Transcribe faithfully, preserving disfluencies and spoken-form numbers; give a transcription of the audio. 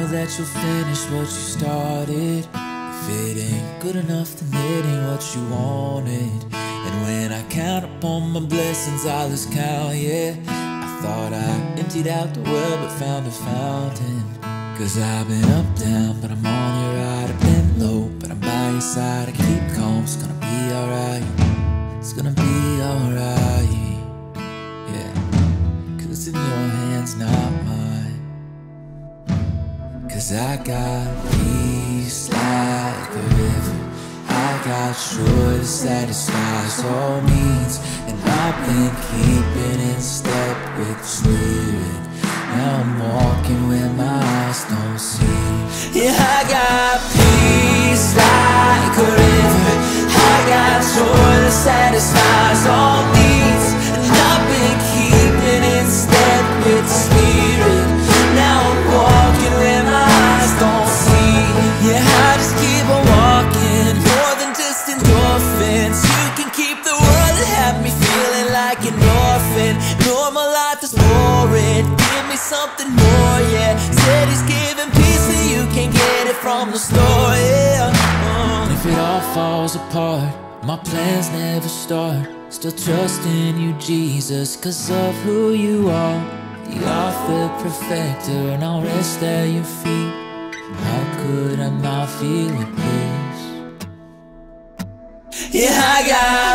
know that you'll finish what you started. If it ain't good enough, then it ain't what you wanted. And when I count upon my blessings, all is count, yeah. I thought I emptied out the well but found a fountain. Cause I've been up, down, but I'm on your ride. I've been low, but I'm by your side. I keep calm, it's gonna be alright. It's gonna be alright, yeah. Cause it's in your hands, not mine. Cause I got peace like a river. I got joy that satisfies all needs. And I've been keeping in step with the Spirit. Now I'm walking where my eyes don't see. Yeah, I got peace like a river. I got joy that satisfies all needs. And I've been keeping in step with the Spirit. Now I'm walking where my eyes don't see. Yeah, I just keep on walking. More than just endorphins. You can keep the world that had me feeling like an orphan. Know my life is boring. Give me something more, yeah. Said he's giving peace and you can't get it from the store, yeah. uh. If it all falls apart, my plans never start. Still trusting you, Jesus, cause of who you are. The author, perfecter, and I'll rest at your feet. How could I not feel at peace? Yeah, I got